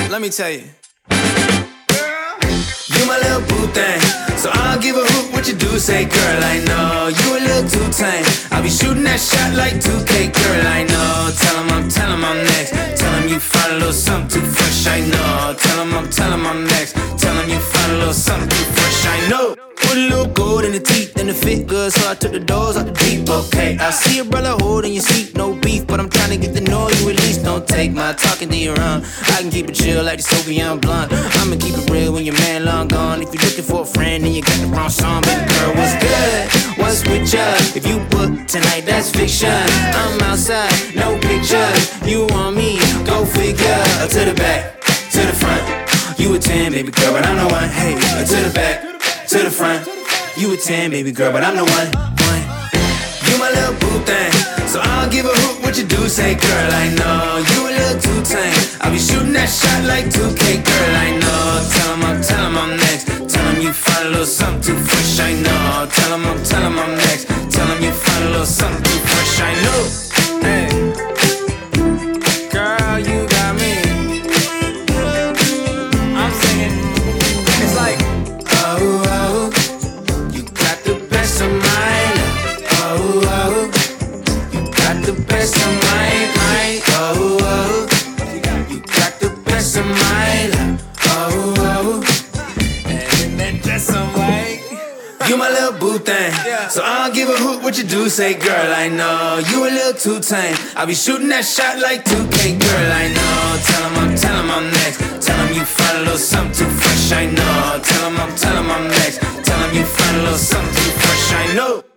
Let me tell you. You my little boo thing, so I don't give a hoot what you do. Say, girl, I know you a little too tame. I'll be shooting that shot like 2K, girl, I know. Tell him I'm next. Tell him you find a little something too fresh, I know. Tell him I'm next. Tell him you find a little something too fresh, I know. Put a little gold in the teeth and it fit good, so I took the doors out the deep, okay. I see a brother holding your seat, no beef, but I'm trying to get to know you at least. Don't take my talking to your own. I can keep it chill like the Soviet blunt. I'ma keep it real when your man long gone. If you're looking for a friend, then you got the wrong song. Baby girl, what's good? What's with ya? If you book tonight, that's fiction. I'm outside, no pictures. You want me? Go figure. To the back, to the front. You a 10, baby girl, but I'm the one. Hey, to the back, to the front. You a 10, baby girl, but I'm the one. You my little boo thing, so I don't give a hoot what you do. Say, girl, I know you a little too tame. I'll be shooting that shot like 2K, girl, I know. Tell him I'm next. Tell him you find a little something too fresh, I know. Tell him I'm next. Tell him you find a little something too fresh, I know. Hey, girl, you got me. I'm singing. It's like, oh, oh, you got the best of mine. Oh, oh, you got the best of mine. Oh, oh, you got the best of mine. Oh, oh, and then that's some white. You my little boo thing, so I don't give a hoot what you do. Say, girl, I know you a little too tame. I'll be shooting that shot like 2K, girl, I know. Tell him I'm next. Tell him you find a little something too fresh, I know. Tell him I'm next. Tell him you find a little something too fresh, I know.